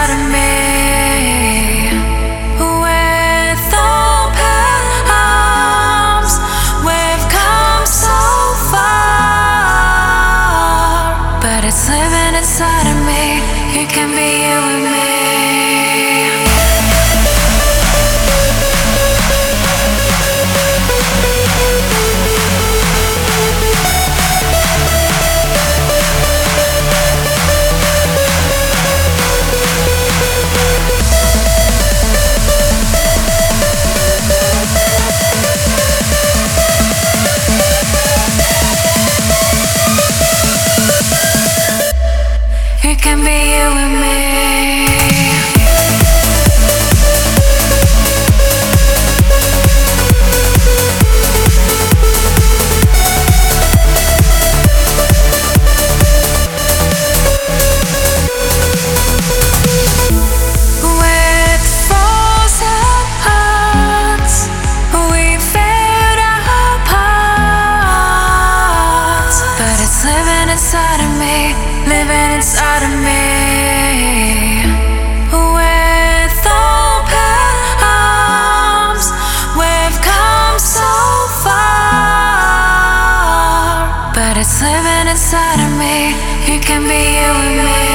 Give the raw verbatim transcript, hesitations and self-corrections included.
inside of me. With open arms, we've come so far, but it's living inside of me. It can be you and me. It can be you and me. With frozen hearts, we filled our parts, but it's living inside of me. Living inside of me. With open arms, we've come so far, but it's living inside of me. It can be you and me.